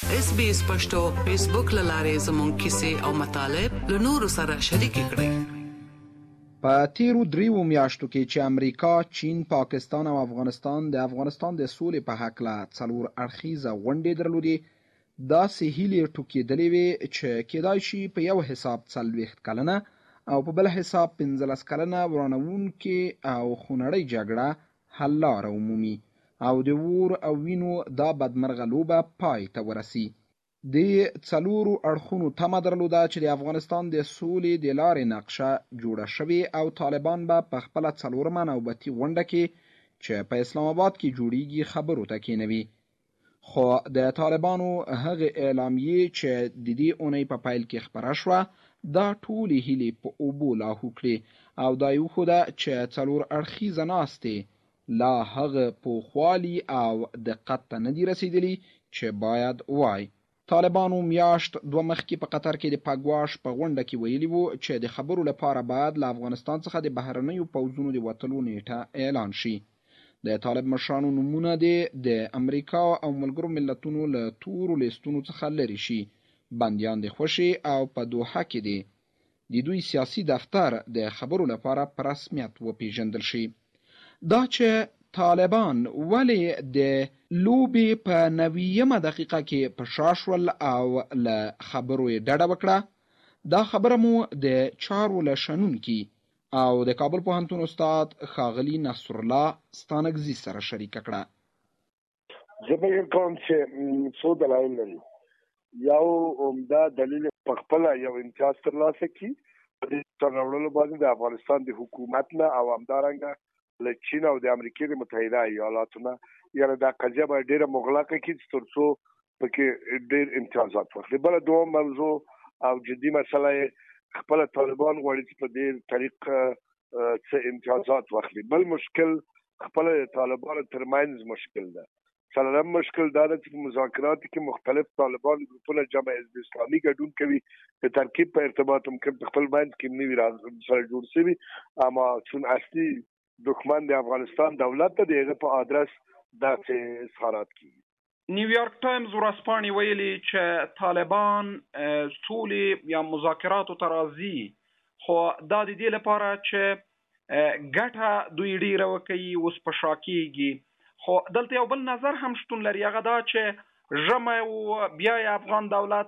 SBS پښتو فیسبوک لاره زموږ کیسې او مطالب له نورو سره شریک کړئ. په تیرو 3 میاشتو کې چې امریکا، چین، پاکستان او افغانستان د سولې په هکله 4 اړخیزه غونډې درلودې، داسې هیلې ټوکېدلې وې چې کېدای شي په یو حساب 40 کلنه او په بل حساب 15 کلنه ورانوونکې او خونړۍ جګړه حل لاره ومومي او د اور او وینو دا بدمرغه لوبه پای ته ورسي. د 4 اړخونو تمه درلوده چې د افغانستان د سولې د لارې نقشه جوړه شوې او طالبان به په خپله 4مه نوبتي غونډه کې چې په اسلام آباد کې جوړیږي خبرو ته کېنوي. خو د طالبانو هغه اعلامیې چې د دې اونۍ په پیل کې خپره شوه دا ټولې هیلې په اوبو لاهو کړې او دا یې وښوده چې 4 اړخیزه ناستې لا هغه پوخوالي او دقت ته نه دي رسیدلي چې باید وای. طالبانو میاشت 2 مخکې په قطر کې د پګواش په غونډه کې ویلي وو چې د خبرو لپاره باید له افغانستان څخه د بهرنیو پوځونو د وتلو نیټه اعلان شي. د طالب مشرانو نومونه د امریکا او ملګرو ملتونو له تورو لیستونو څخه لرې شي. بندیان د خوشي او په دوحه کې دي. د دوی سیاسي دفتر د خبرو لپاره په رسمیت وپیژندل شي. دا چې طالبان ولې د لوبې په 90مه دقیقه کې په شا شول او له خبرو یې ډډه وکړه، دا خبره مو د چارو له شنونکي او د کابل پوهنتون استاد ښاغلي نصر الله ستانکزي سره شریکه کړه. زه فکر کوم چې څو دلایل لري. یو عمده دلیل په خپله یو امتیاز ترلاسه کړي په دې ترلاسه باندې د افغانستان د حکومت نه او همدارنګه له چین او د امریکا د متحده ایالاتو نه یعنې دا قضیه باید ډېره مغلقه کړي تر څو پکې ډېر امتیازات واخلي. بله دوم موضوع او جدي مسله یې خپله طالبان غواړي چې په دې طریق څه امتیازات واخلي. بل مشکل خپله طالبانو ترمنځ مشکل ده. څلورم مشکل دا ده چې په مذاکراتو کې مختلف طالبان ګروپونه جمع حزب اسلامي ګډون کوي. د ترکیب په ارتباط ممکن په خپل منځ کې نوي سره جوړ شوي، اما چون اصلي دښمن د افغانستان دولت ته د هغه په آدرس داسې اظهارات کیږي. نیویارک ټایمز ورځپاڼې ویلي چې طالبان سولې یا مذاکراتو ته راځي، خو دا د دې لپاره چې ګټه دوی ډیره وکړي اوس په شا کېږي. خو دلته یو بل نظر هم شتون لري، هغه دا چې ژمی و بیا یې افغان دولت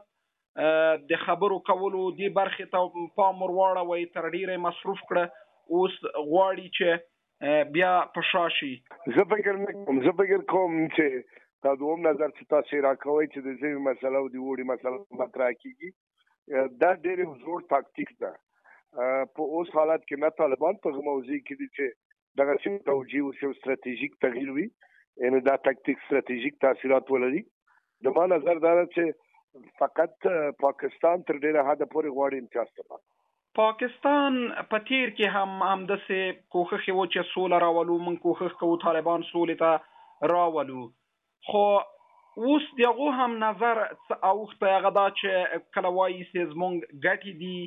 د خبرو کولو دې برخې ته پام ور واړوي، تر ډیره مصروف کړه، اوس غواړي چې بیا په شا شي. زه فکر کوم چې دا دوم نظر چې تاسو راکوئ چې د ژمي مسله او د اوړي مسله مطرح کیږي، دا ډېر زوړ تاکتیک ده. په اوس حالت کې نه طالبان په موضوع کې دي چې دغه څه توجیه او ستراتیژیک تغییر وي، یعنې دا تاکتیک ستراتیژیک تاثیرات ولري. د ما نظر دا ده چې فقط پاکستان تر ډېره حده پورې غواړي امتیاز ترلاسه. پاکستان په تیر کې همداسې کوښښ یې و چې سوله راولو، موږ کوښښ کوو طالبان سولې ته راولو، خو اوس د هغو هم نظر اوښتی هغه دا چې کله وایي چې زموږ ګټې دي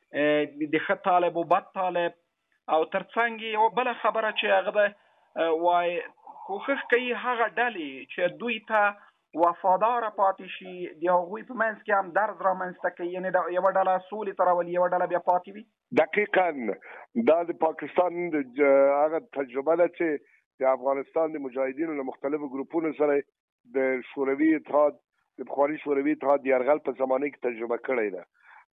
د ښه طالب و بد طالب، او ترڅنګ یوه بله خبره چې هغه ده وایي کوښښ کوي هغه ډلې چې دوی ته وفاداره پاتې شي د هغوی په منځ کې هم درز رامنځته کوي، یعنې یوه ډله سولې ته راولي، یوه ډله بیا پاتې وي. دقیقاً دا د پاکستان هغه تجربه ده چې د افغانستان د مجاهدینو له مختلفو ګروپونو سره د شوروي اتحاد د پخواني شوروي اتحاد د یرغل په زمانه کې تجربه کړې ده،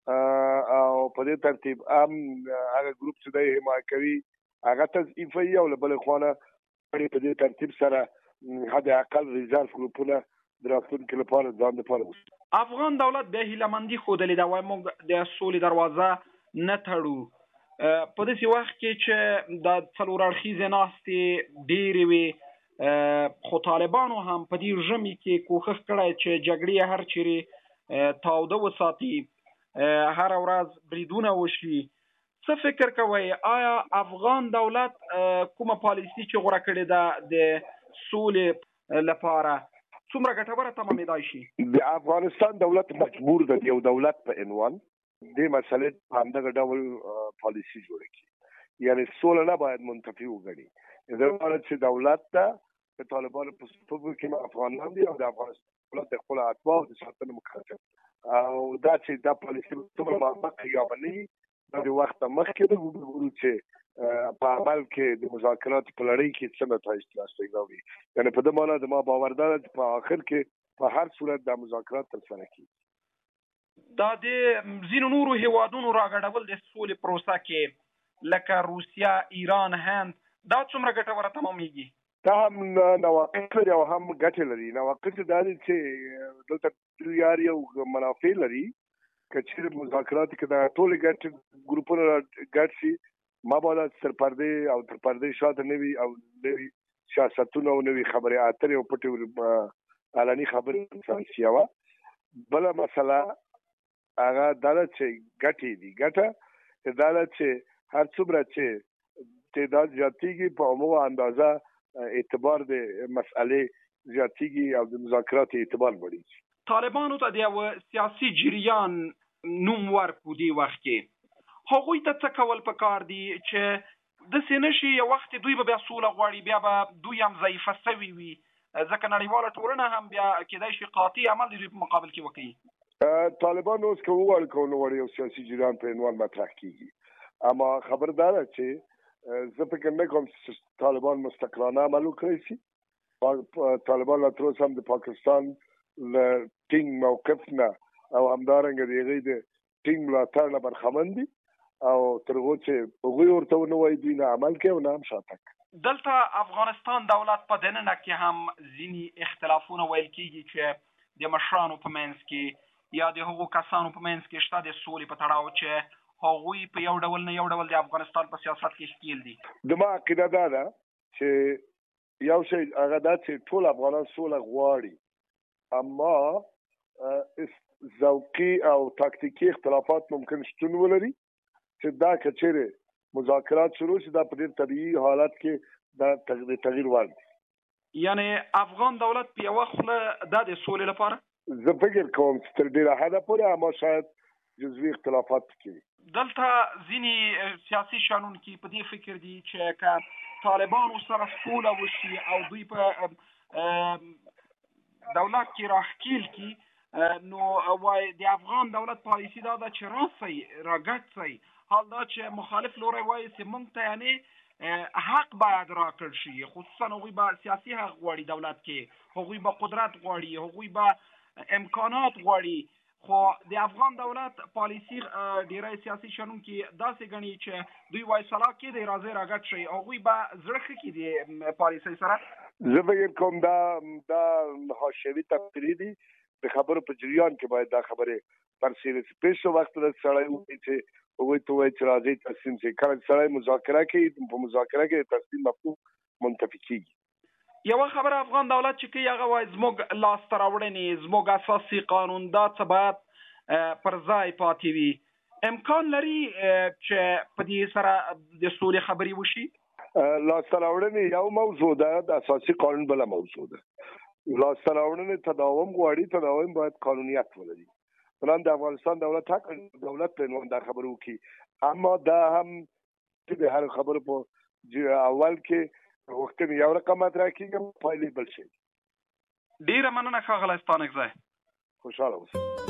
او په دې ترتیب هم هغه ګروپ چې دی حمایه کوي هغه تضعیفوي، او له بلې خوا په دې ترتیب سره حد اقل ریزرف ګروپونه د راتلونکي لپاره ځان لپاره افغان دولت بیا هیلهمندي ښودلې ده، وایي موږ د سولې دروازه نه تړو. په داسې وخت کې چې د 4 اړخیزې ناستې ډېرې وې، خو طالبانو هم په دې ژمي کې کوښښ کړی چې جګړې هر چیرې تاوده وساتي، هره ورځ بریدونه وشي. څه فکر کوئ آیا افغان دولت کومه پالیسي چې غوره کړې ده د سولې لپاره څومره ګټوره تمامېدای شي؟ د افغانستان دولت مجبور ده یو دولت په عنوان دې مسلې په همدغه ډول پالیسي جوړه کړي، یعنې سوله نه باید منتفي وګڼي. دا چې دولت ته د طالبانو په صفوف کې افغانان دي او د افغانستان دولت د خپل اتباع د ساتنې مکلف او دا چې دا پالیسي څومره موافقه یا باندې د وخت مخکې د وګورو چې په عمل کې د مذاکرات په لړۍ کې څه نتایج ترلاسه کوي. یعنی په دې معنی د ما باور ده چې په آخر کې په هر صورت د مذاکرات ترسره کیږي. دا د ځینو نورو هیوادونو راګډول د سولې پروسه کې لکه روسیا، ایران، هند دا څومره ګټوره تمامېږي؟ دا هم نواقص لري او هم ګټې لري. نواقص دا دي چې دلته یو منافع لري که چېرې مذاکرات کې دا ټولې ګټې ګروپونه ګډ شي، ما باید تر پردې او تر پردې شاته نه وي او نوي سیاستونه او نوي خبرې اترې او پټې علني خبرې انسان سیاوه. بله مسله هغه دا ده چې ګټې دي. ګټه دا ده چې هر څومره چې تعداد زیاتېږي په عمومي اندازه اعتبار د مسئلې زیاتېږي او د مذاکرات اعتبار بړېږي. طالبانو ته د یو سیاسي جریان نوم ورکړو دې وخت کې هغوی ته څه کول پکار دي چې داسې نشي یو وخت دوی به بیا سوله غواړي، بیا به دوی هم ضعیفه سوي وي، ځکه نړیواله ټولنه هم بیا کېدای شي قاطع عمل د دوی په مقابل کې وکړي. طالبان اوس که وغواړي که ونه غواړي یو سیاسي جریان په عنوان مطرح کېږي، اما خبردار چې زه فکر نه کوم چې طالبان مستقلانه عمل وکړی شي. طالبان لا تر اوسه هم د پاکستان له ټینګ موقف نه او همدارنګه د هغوی د ټینګ ملاتړ نه برخمن دي او تر هغو چې هغوی ورته ونه وایي دوی نه عمل کوي او نه هم شاتګ. دلته افغانستان دولت په دننه کې هم ځینې اختلافونه ویل کېږي چې د مشرانو په منځ کې یا د هغو کسانو په منځ کې شته د سولې په تړاو چې هغوی په یو ډول نه یو ډول د افغانستان په سیاست کې ښکیل دي. زما عقیده دا ده چې یو شی هغه دا چې ټول افغانان سوله غواړي، اما ذوقي او تاکتیکي اختلافات ممکن شتون ولري چې دا که چېرې مذاکرات شروع شي دا په ډېر طبیعي حالت کې دا تغییر وړ دي. یعنی افغان دولت په یوه خوله دا د سولې لپاره زه فکر کوم چې تر ډېره حده پورې، اما شاید جزوي اختلافات پکې. دلته ځینې سیاسي شنونکي په دې فکر دي چې که طالبانو سره سوله وشي او دوی په دولت کې راښکیل کړي نو وایي د افغان دولت پالیسي دا ده چې راسئ راګډ سئ. حال دا چې مخالف لوری وایي چې موږ ته یعنې حق باید راکړل شي، خصوصا هغوی به سیاسي حق غواړي دولت کې، هغوی به قدرت غواړي، هغوی به امکانات غواړي. خو د افغان دولت پالیسي ډیری سیاسي شنونکي داسې ګڼي چې دوی وایي سلا کېدی راځئ راګډ شئ، هغوی به زړه ښه کړي د پالیسۍ سره. زه فکر کوم دا حاشیوي تبصرې دي. د خبرو په جریان کې باید دا خبرې برسېره شي. پیش وخت د سړی وایي چې هغوی ته وایي چې راځئ تسلیم شئ. کله چې سړی مذاکره کوي په مذاکره کې د تسلیم مفهوم منتفي کېږي. یوه خبره افغان دولت چې کوي هغه وایي زموږ لاسته راوړنې، زموږ اساسي قانون دا څه باید پر ځای پاتې وي. امکان لري چې په دې سره د سولې خبرې وشي؟ لاسته راوړنې یو موضوع ده، د اساسي قانون بله موضوع ده. لاسته راوړنې تداوم غواړي، تداوم باید قانونیت ولري. مثلا د افغانستان دولت حق دولت په عنوان دا خبرې وکړي، اما دا هم چې د هر خبرو په اول کې وختونه یو رقم مطرح کېږي، پایلې بل شي. ډېره مننه ښاغلی ستانکزی. خوشحاله اوسئ.